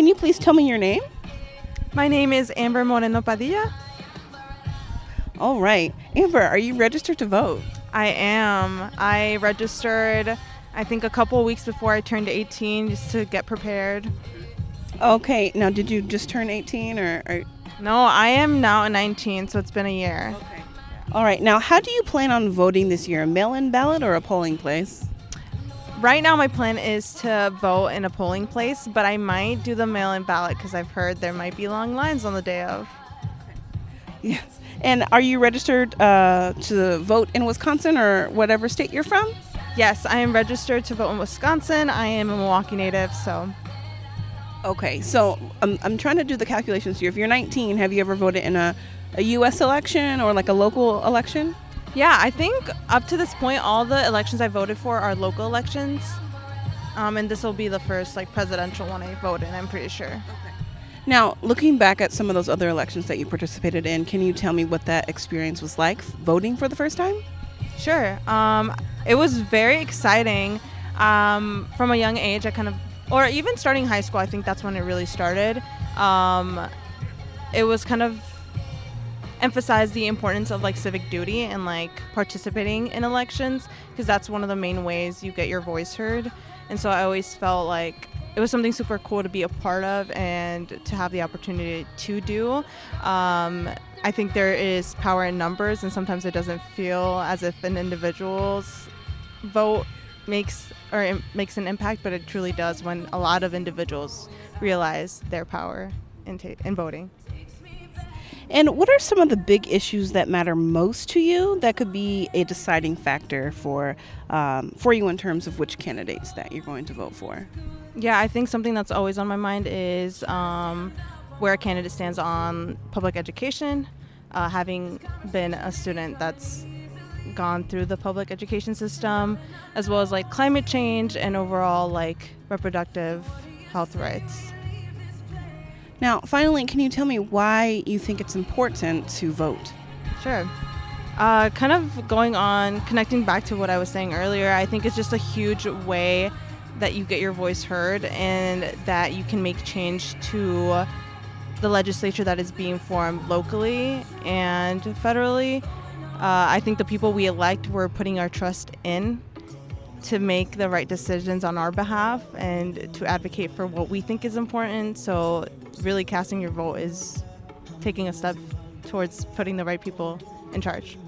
can you please tell me your name? My name is Amber Moreno Padilla. All right. Amber, are you registered to vote? I am. I registered, I think, a couple of weeks before I turned 18 just to get prepared. Okay. Now, did you just turn 18 or? No, I am now 19, so it's been a year. Okay. All right. Now, how do you plan on voting this year? A mail-in ballot or a polling place? Right now, my plan is to vote in a polling place, but I might do the mail-in ballot because I've heard there might be long lines on the day of. Yes. And are you registered to vote in Wisconsin or whatever state you're from? Yes, I am registered to vote in Wisconsin. I am a Milwaukee native, so. Okay, so I'm trying to do the calculations here. If you're 19, have you ever voted in a U.S. election or like a local election? Yeah, I think up to this point, all the elections I voted for are local elections. And this will be the first presidential one I vote in, I'm pretty sure. Now, looking back at some of those other elections that you participated in, can you tell me what that experience was like voting for the first time? Sure. It was very exciting. From a young age, or even starting high school, I think that's when it really started. It was kind of emphasized the importance of civic duty and participating in elections, because that's one of the main ways you get your voice heard. And so I always felt like it was something super cool to be a part of and to have the opportunity to do. I think there is power in numbers, and sometimes it doesn't feel as if an individual's vote makes an impact, but it truly does when a lot of individuals realize their power in voting. And what are some of the big issues that matter most to you that could be a deciding factor for you in terms of which candidates that you're going to vote for? Yeah, I think something that's always on my mind is where a candidate stands on public education. Having been a student that's gone through the public education system, as well as climate change and overall reproductive health rights. Now, finally, can you tell me why you think it's important to vote? Sure. Kind of connecting back to what I was saying earlier, I think it's just a huge way that you get your voice heard and that you can make change to the legislature that is being formed locally and federally. I think the people we elect, we're putting our trust in to make the right decisions on our behalf and to advocate for what we think is important. So really casting your vote is taking a step towards putting the right people in charge.